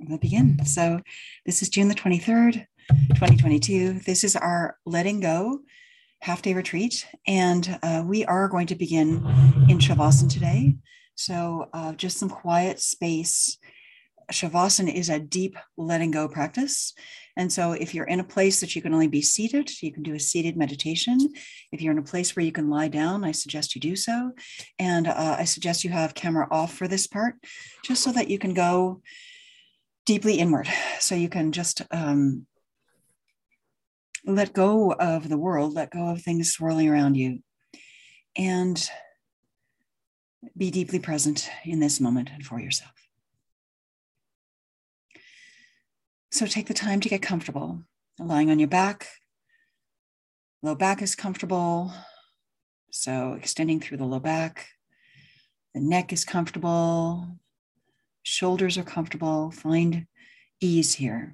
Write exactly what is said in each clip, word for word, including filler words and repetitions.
we'll begin. So this is June the twenty-third, twenty twenty-two. This is our Letting Go half day retreat. And uh, we are going to begin in Shavasana today. So uh, just some quiet space. Shavasana is a deep letting go practice. And so if you're in a place that you can only be seated, you can do a seated meditation. If you're in a place where you can lie down, I suggest you do so. And uh, I suggest you have camera off for this part, just so that you can go deeply inward. So you can just um, let go of the world, let go of things swirling around you, and be deeply present in this moment and for yourself. So take the time to get comfortable, lying on your back. Low back is comfortable, so extending through the low back. The neck is comfortable, shoulders are comfortable. Find ease here.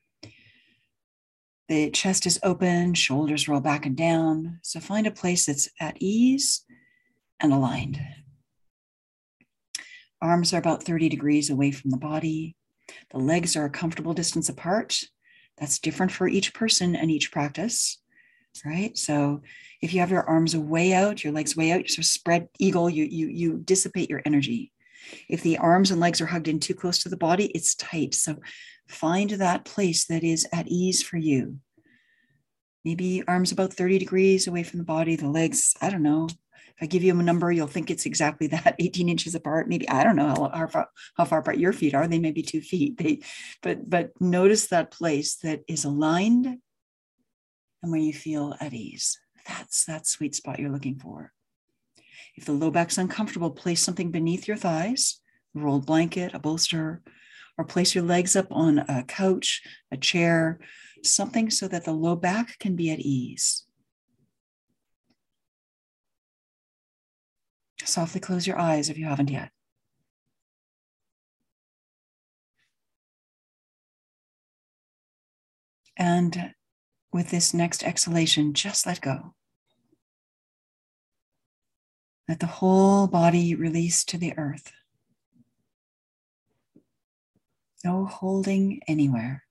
The chest is open, shoulders roll back and down. So find a place that's at ease and aligned. Arms are about thirty degrees away from the body. The legs are a comfortable distance apart. That's different for each person and each practice, right? So if you have your arms way out, your legs way out, you sort of spread eagle, you, you, you dissipate your energy. If the arms and legs are hugged in too close to the body, it's tight. So find that place that is at ease for you. Maybe arms about thirty degrees away from the body, the legs, I don't know. If I give you a number, you'll think it's exactly that, eighteen inches apart. Maybe, I don't know how, how, far, how far apart your feet are. They may be two feet. They, but, but notice that place that is aligned and where you feel at ease. That's that sweet spot you're looking for. If the low back's uncomfortable, place something beneath your thighs, a rolled blanket, a bolster, or place your legs up on a couch, a chair, something so that the low back can be at ease. Softly close your eyes if you haven't yet. And with this next exhalation, just let go. Let the whole body release to the earth. No holding anywhere.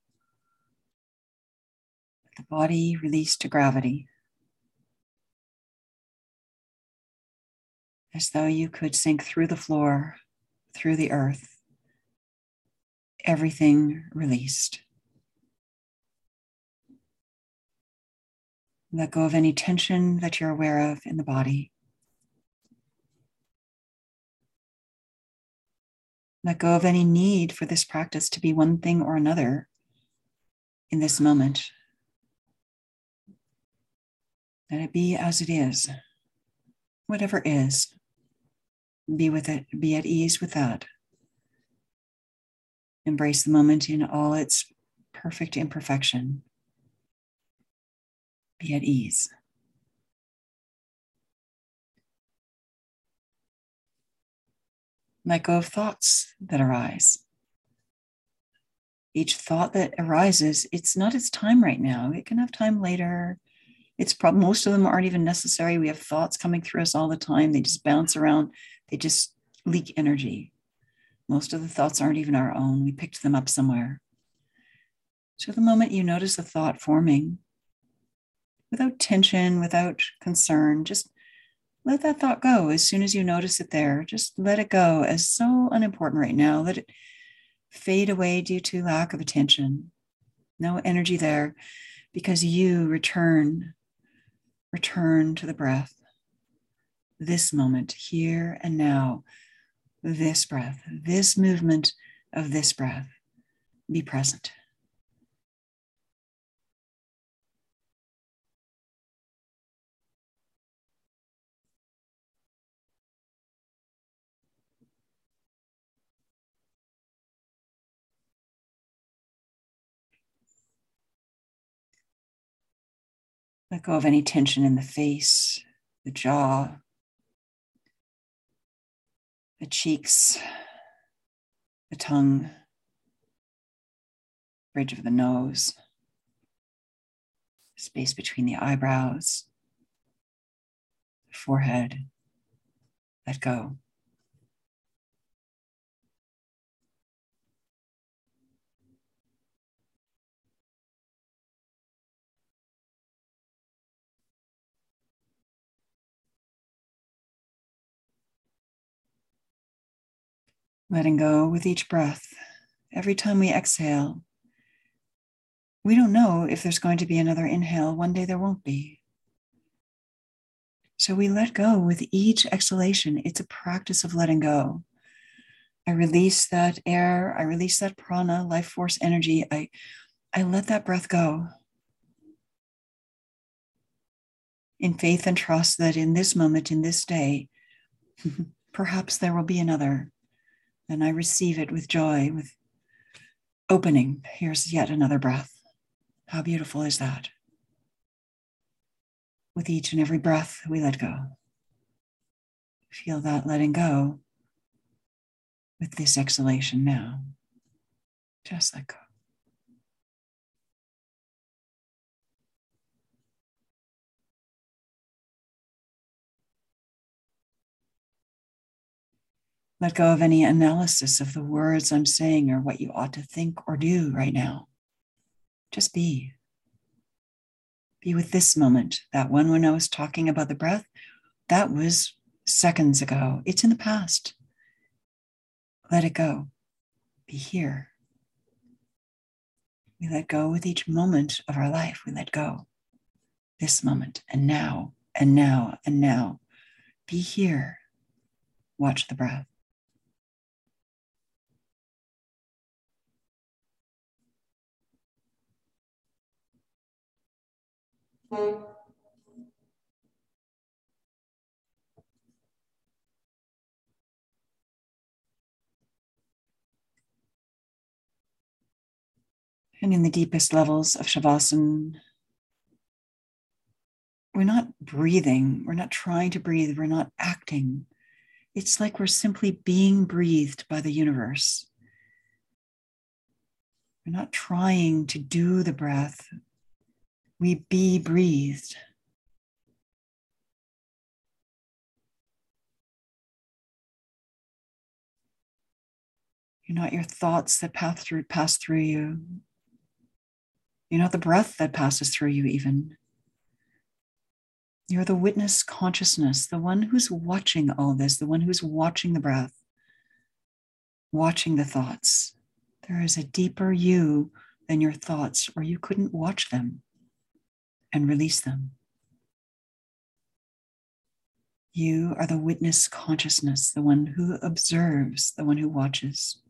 Let the body release to gravity. As though you could sink through the floor, through the earth. Everything released. Let go of any tension that you're aware of in the body. Let go of any need for this practice to be one thing or another in this moment. Let it be as it is. Whatever is, be with it, be at ease with that. Embrace the moment in all its perfect imperfection. Be at ease. Let go of thoughts that arise. Each thought that arises, it's not its time right now. It can have time later. It's probably, most of them aren't even necessary. We have thoughts coming through us all the time. They just bounce around. They just leak energy. Most of the thoughts aren't even our own. We picked them up somewhere. So the moment you notice a thought forming, without tension, without concern, just let that thought go. As soon as you notice it there, just let it go as so unimportant right now. Let it fade away due to lack of attention. No energy there, because you return, return to the breath. This moment, here and now, this breath, this movement of this breath. Be present. Let go of any tension in the face, the jaw, the cheeks, the tongue, bridge of the nose, space between the eyebrows, the forehead. Let go. Letting go with each breath. Every time we exhale, we don't know if there's going to be another inhale. One day there won't be. So we let go with each exhalation. It's a practice of letting go. I release that air. I release that prana, life force energy. I, I let that breath go in faith and trust that in this moment, in this day, perhaps there will be another. And I receive it with joy, with opening. Here's yet another breath. How beautiful is that? With each and every breath, we let go. Feel that letting go with this exhalation now. Just let go. Let go of any analysis of the words I'm saying or what you ought to think or do right now. Just be. Be with this moment. That one when I was talking about the breath, that was seconds ago. It's in the past. Let it go. Be here. We let go with each moment of our life. We let go. This moment and now and now and now. Be here. Watch the breath. And in the deepest levels of Shavasana, we're not breathing. We're not trying to breathe. We're not acting. It's like we're simply being breathed by the universe. We're not trying to do the breath. We be breathed. You're not your thoughts that pass through, pass through you. You're not the breath that passes through you even. You're the witness consciousness, the one who's watching all this, the one who's watching the breath, watching the thoughts. There is a deeper you than your thoughts, or you couldn't watch them and release them. You are the witness consciousness, the one who observes, the one who watches.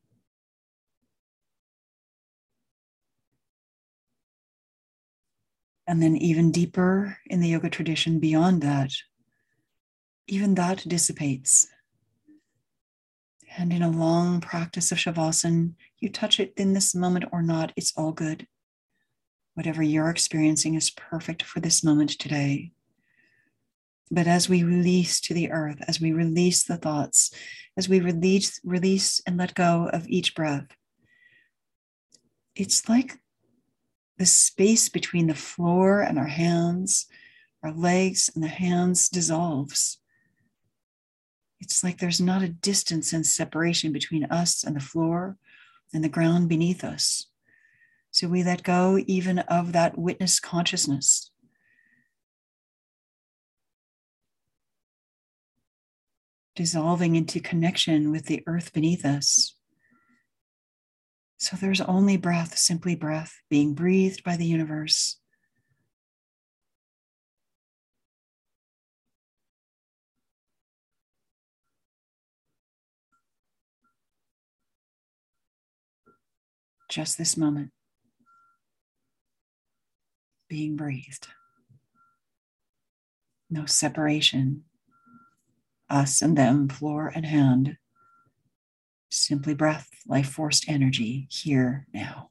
And then even deeper in the yoga tradition beyond that, even that dissipates. And in a long practice of Shavasana, you touch it in this moment or not, it's all good. Whatever you're experiencing is perfect for this moment today. But as we release to the earth, as we release the thoughts, as we release, release and let go of each breath, it's like the space between the floor and our hands, our legs and the hands dissolves. It's like there's not a distance and separation between us and the floor and the ground beneath us. So we let go even of that witness consciousness. Dissolving into connection with the earth beneath us. So there's only breath, simply breath, being breathed by the universe. Just this moment, being breathed. No separation, us and them, floor and hand. Simply breath, life force energy, here, now.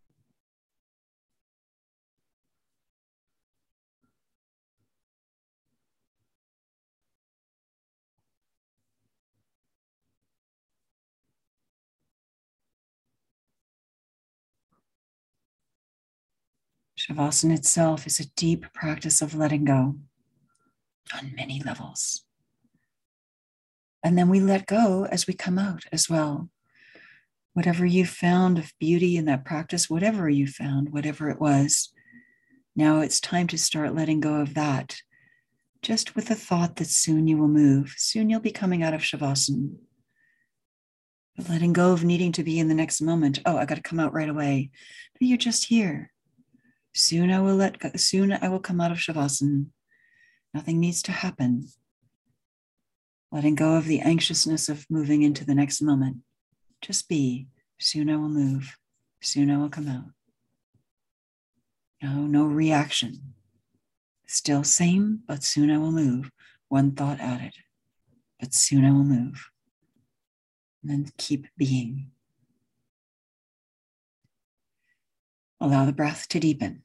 Shavasana itself is a deep practice of letting go on many levels. And then we let go as we come out as well. Whatever you found of beauty in that practice, whatever you found, whatever it was, now it's time to start letting go of that. Just with the thought that soon you will move. Soon you'll be coming out of Shavasana. But letting go of needing to be in the next moment. Oh, I got to come out right away. But you're just here. Soon I will let go. Soon I will come out of Shavasana. Nothing needs to happen. Letting go of the anxiousness of moving into the next moment. Just be. Soon I will move. Soon I will come out. No, no reaction. Still same, but soon I will move. One thought added. But soon I will move. And then keep being. Allow the breath to deepen.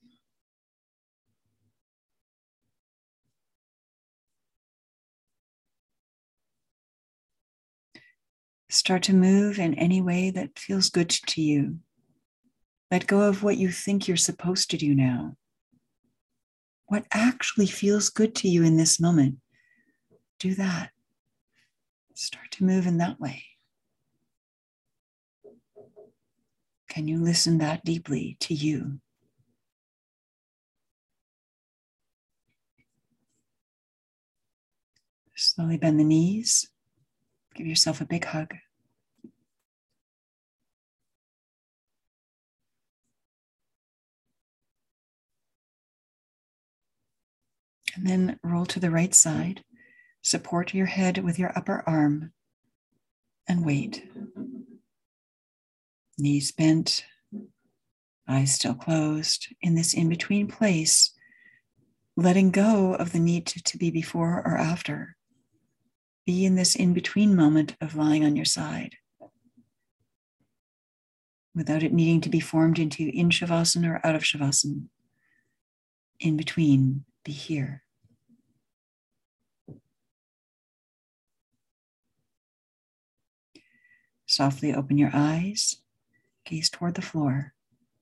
Start to move in any way that feels good to you. Let go of what you think you're supposed to do now. What actually feels good to you in this moment, do that. Start to move in that way. Can you listen that deeply to you? Slowly bend the knees. Give yourself a big hug. And then roll to the right side. Support your head with your upper arm and wait. Knees bent, eyes still closed. In this in-between place, letting go of the need to, to be before or after. Be in this in-between moment of lying on your side without it needing to be formed into in Shavasana or out of Shavasana. In between, be here. Softly open your eyes, gaze toward the floor.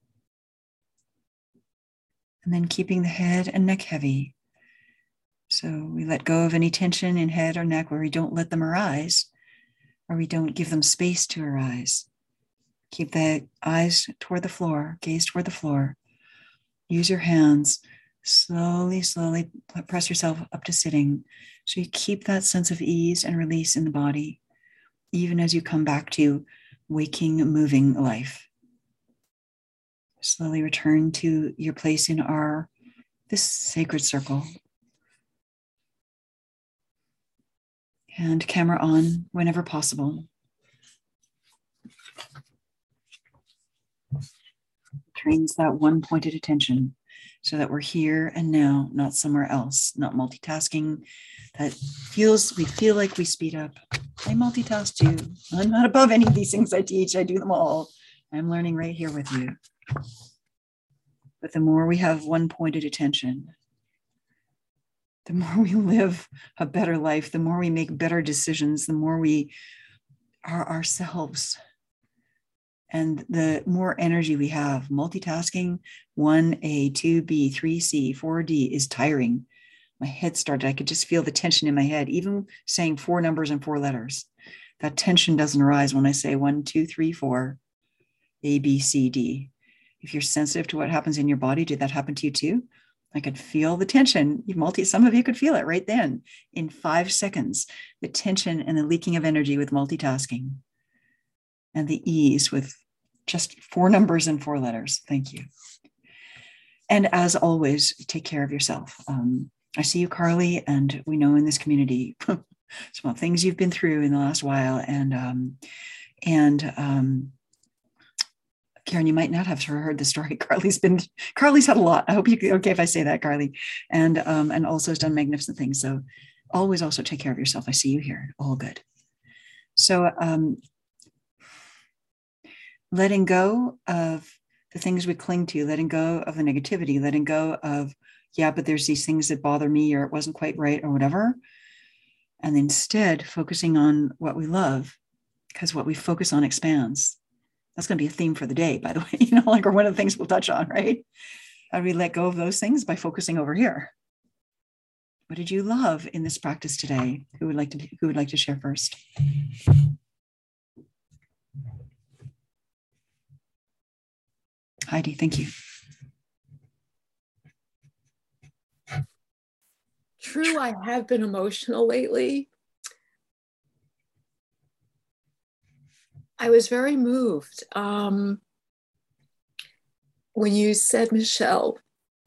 And then keeping the head and neck heavy. So we let go of any tension in head or neck where we don't let them arise, or we don't give them space to arise. Keep the eyes toward the floor, gaze toward the floor. Use your hands. Slowly, slowly press yourself up to sitting. So you keep that sense of ease and release in the body, even as you come back to waking, moving life. Slowly return to your place in our, this sacred circle. And camera on whenever possible. Trains that one pointed attention so that we're here and now, not somewhere else, not multitasking. That feels, we feel like we speed up. I multitask too. I'm not above any of these things I teach. I do them all. I'm learning right here with you. But the more we have one pointed attention, the more we live a better life, the more we make better decisions, the more we are ourselves. And the more energy we have. Multitasking, one A, two B, three C, four D is tiring. My head started, I could just feel the tension in my head, even saying four numbers and four letters. That tension doesn't arise when I say one, two, three, four, A, B, C, D. If you're sensitive to what happens in your body, did that happen to you too? I could feel the tension. You multi, some of you could feel it right then in five seconds, the tension and the leaking of energy with multitasking. And the ease with just four numbers and four letters. Thank you. And as always, take care of yourself. Um, I see you, Carly, and we know in this community some things you've been through in the last while. And um, and um, Karen, you might not have heard the story. Carly's been Carly's had a lot. I hope you're okay if I say that, Carly, and um, and also has done magnificent things. So always also take care of yourself. I see you here. All good. So. Um, Letting go of the things we cling to, letting go of the negativity, letting go of, yeah, but there's these things that bother me or it wasn't quite right or whatever. And instead focusing on what we love, because what we focus on expands. That's going to be a theme for the day, by the way, you know, like, or one of the things we'll touch on, right? How do we let go of those things? By focusing over here. What did you love in this practice today? Who would like to, who would like to share first? Heidi, thank you. True, I have been emotional lately. I was very moved um, when you said, Michelle,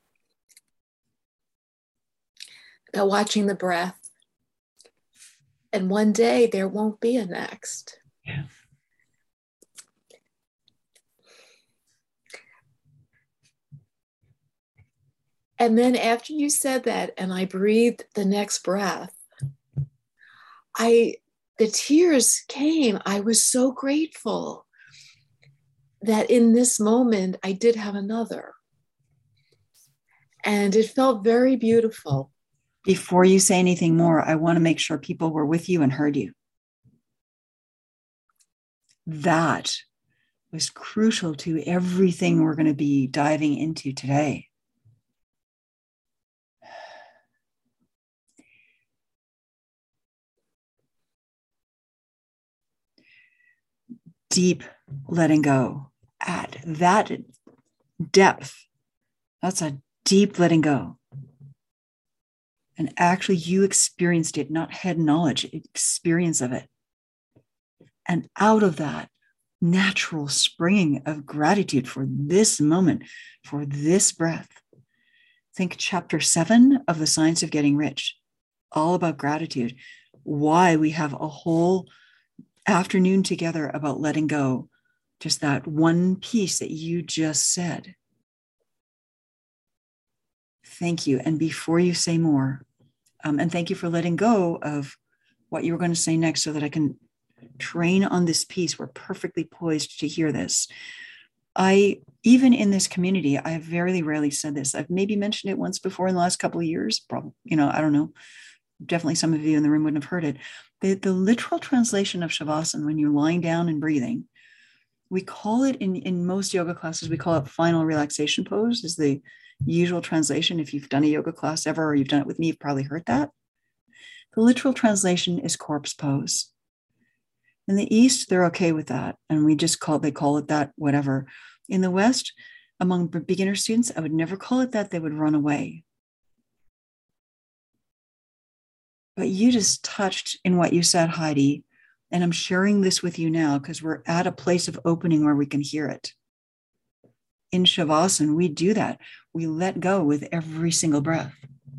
about watching the breath. And one day there won't be a next. Yeah. And then after you said that, and I breathed the next breath, I the tears came. I was so grateful that in this moment I did have another. And it felt very beautiful. Before you say anything more, I want to make sure people were with you and heard you. That was crucial to everything we're going to be diving into today. Deep letting go at that depth. That's a deep letting go. And actually, you experienced it, not head knowledge, experience of it. And out of that natural springing of gratitude for this moment, for this breath. Think chapter seven of The Science of Getting Rich, all about gratitude. Why we have a whole afternoon together about letting go. Just that one piece that you just said. Thank you. And before you say more, um, and thank you for letting go of what you were going to say next so that I can train on this piece. We're perfectly poised to hear this. I, even in this community, I have very rarely said this. I've maybe mentioned it once before in the last couple of years. Probably, you know, I don't know. Definitely some of you in the room wouldn't have heard it. The, the literal translation of Shavasana, when you're lying down and breathing, we call it in, in most yoga classes, we call it final relaxation pose is the usual translation. If you've done a yoga class ever, or you've done it with me, you've probably heard that. The literal translation is corpse pose. In the East, they're okay with that. And we just call, they call it that, whatever. In the West, among beginner students, I would never call it that. They would run away. But you just touched in what you said, Heidi, and I'm sharing this with you now because we're at a place of opening where we can hear it. In Shavasana, we do that. We let go with every single breath.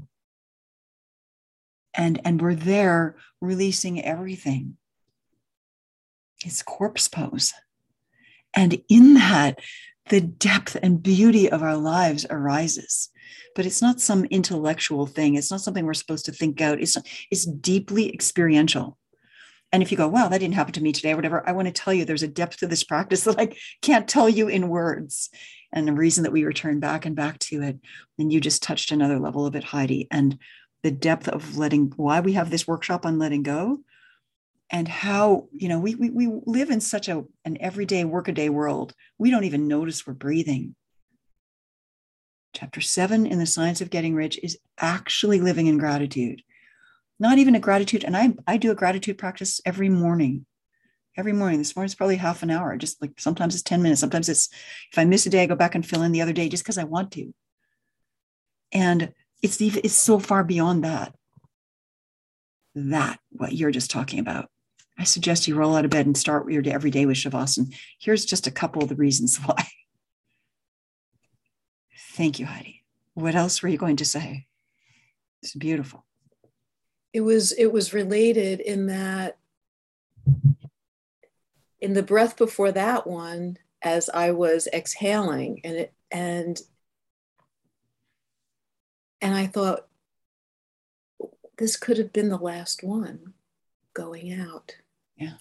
And, and we're there releasing everything. It's corpse pose. And in that, the depth and beauty of our lives arises. But it's not some intellectual thing. It's not something we're supposed to think out. It's, it's deeply experiential. And if you go, wow, that didn't happen to me today or whatever, I want to tell you there's a depth to this practice that I can't tell you in words. And the reason that we return back and back to it, and you just touched another level of it, Heidi, and the depth of letting, why we have this workshop on letting go, and how, you know, we, we, we live in such a, an everyday workaday world. We don't even notice we're breathing. Chapter seven in The Science of Getting Rich is actually living in gratitude. Not even a gratitude. And I, I do a gratitude practice every morning. Every morning. This morning's probably half an hour. Just like sometimes it's ten minutes. Sometimes it's, if I miss a day, I go back and fill in the other day just because I want to. And it's even, it's so far beyond that. That, what you're just talking about. I suggest you roll out of bed and start your day every day with Shavasana. Here's just a couple of the reasons why. Thank you, Heidi. What else were you going to say? It's beautiful. It was, it was related in that, in the breath before that one, as I was exhaling, and it, and, and I thought, this could have been the last one going out. Yeah.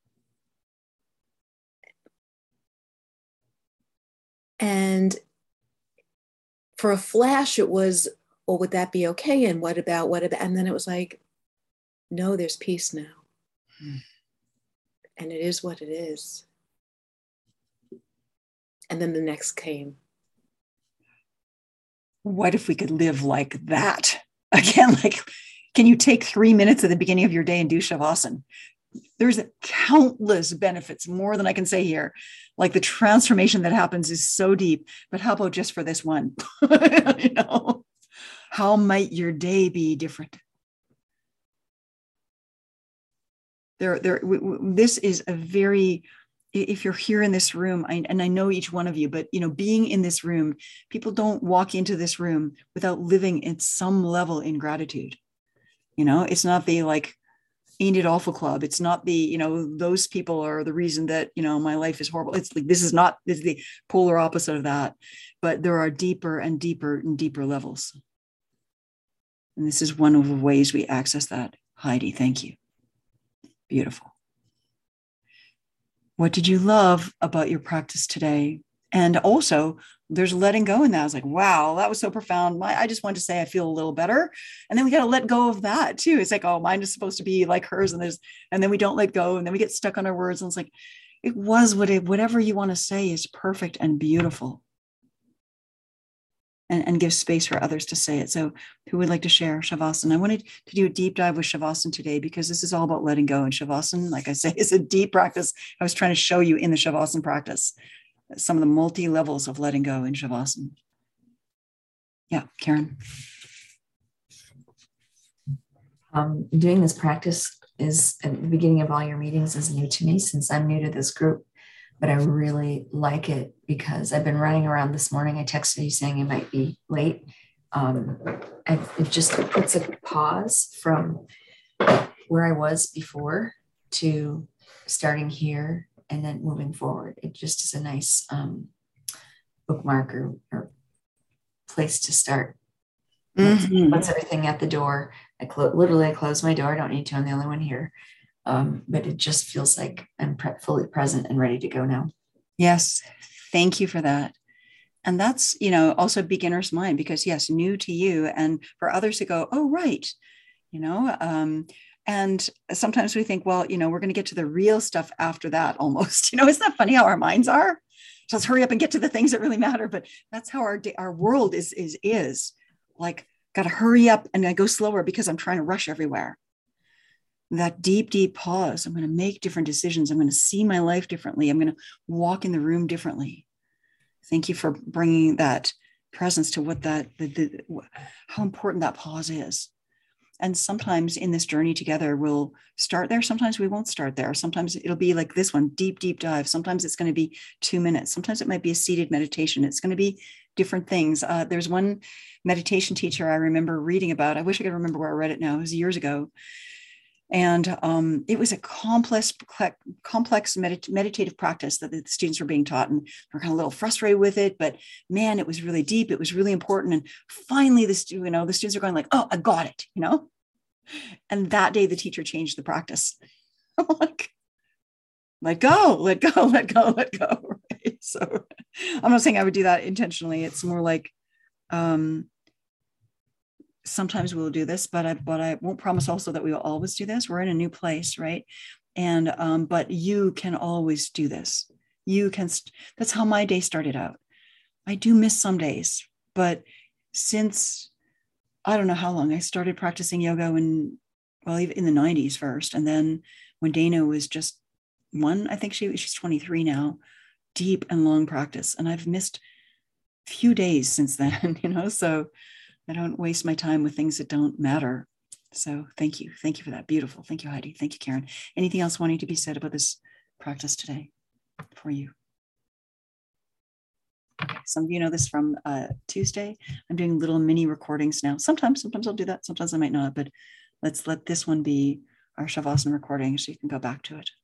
And for a flash, it was, well, would that be okay? And what about, what about, and then it was like, no, there's peace now. Hmm. And it is what it is. And then the next came. What if we could live like that? Again, like, can you take three minutes at the beginning of your day and do Shavasana? There's countless benefits, more than I can say here. Like the transformation that happens is so deep, but how about just for this one? You know, how might your day be different? There, there. W- w- this is a very if you're here in this room, I, and I know each one of you, but you know, being in this room, people don't walk into this room without living at some level in gratitude. You know, it's not the like, ain't it awful club. It's not the, you know, those people are the reason that, you know, my life is horrible. It's like, this is not, this is the polar opposite of that, but there are deeper and deeper and deeper levels. And this is one of the ways we access that. Heidi, thank you. Beautiful. What did you love about your practice today? And also, there's letting go in that. I was like, wow, that was so profound. My, I just wanted to say I feel a little better. And then we got to let go of that too. It's like, oh, mine is supposed to be like hers. And there's, and then we don't let go. And then we get stuck on our words. And it's like, it was what it, whatever you want to say is perfect and beautiful. And, and give space for others to say it. So who would like to share Shavasana? I wanted to do a deep dive with Shavasana today because this is all about letting go. And Shavasana, like I say, is a deep practice. I was trying to show you in the Shavasana practice some of the multi-levels of letting go in Shavasana. Yeah, Karen. Um, doing this practice is at the beginning of all your meetings is new to me since I'm new to this group, but I really like it because I've been running around this morning. I texted you saying I might be late. Um, and it just puts a pause from where I was before to starting here and then moving forward. It just is a nice um, bookmark or, or place to start. Mm-hmm. Puts everything at the door. I clo- literally I close my door. I don't need to. I'm the only one here. Um, but it just feels like I'm pre- fully present and ready to go now. Yes. Thank you for that. And that's, you know, also beginner's mind because yes, new to you and for others to go, oh, right. You know, um, and sometimes we think, well, you know, we're going to get to the real stuff after that almost, you know, isn't that funny how our minds are? So let's hurry up and get to the things that really matter. But that's how our day, our world is, is, is like, got to hurry up and I go slower because I'm trying to rush everywhere. That deep, deep pause. I'm going to make different decisions. I'm going to see my life differently. I'm going to walk in the room differently. Thank you for bringing that presence to what that, the, the, how important that pause is. And sometimes in this journey together, we'll start there. Sometimes we won't start there. Sometimes it'll be like this one, deep, deep dive. Sometimes it's going to be two minutes. Sometimes it might be a seated meditation. It's going to be different things. Uh, there's one meditation teacher I remember reading about. I wish I could remember where I read it now. It was years ago. And um, it was a complex, complex medit- meditative practice that the students were being taught, and we're kind of a little frustrated with it. But man, it was really deep. It was really important. And finally, the stu- you know the students are going like, "Oh, I got it," you know. And that day, the teacher changed the practice. I'm like, "Let go, let go, let go, let go." Right? So, I'm not saying I would do that intentionally. It's more like. Um, Sometimes we'll do this, but I, but I won't promise also that we will always do this. We're in a new place, right? And, um, but you can always do this. You can, st- that's how my day started out. I do miss some days, but since, I don't know how long, I started practicing yoga when, well, even in the nineties first. And then when Dana was just one, I think she she's twenty-three now, deep and long practice. And I've missed a few days since then, you know, so I don't waste my time with things that don't matter. So thank you. Thank you for that. Beautiful. Thank you, Heidi. Thank you, Karen. Anything else wanting to be said about this practice today for you? Okay. Some of you know this from uh, Tuesday. I'm doing little mini recordings now. Sometimes, sometimes I'll do that. Sometimes I might not, but let's let this one be our Shavasana recording so you can go back to it.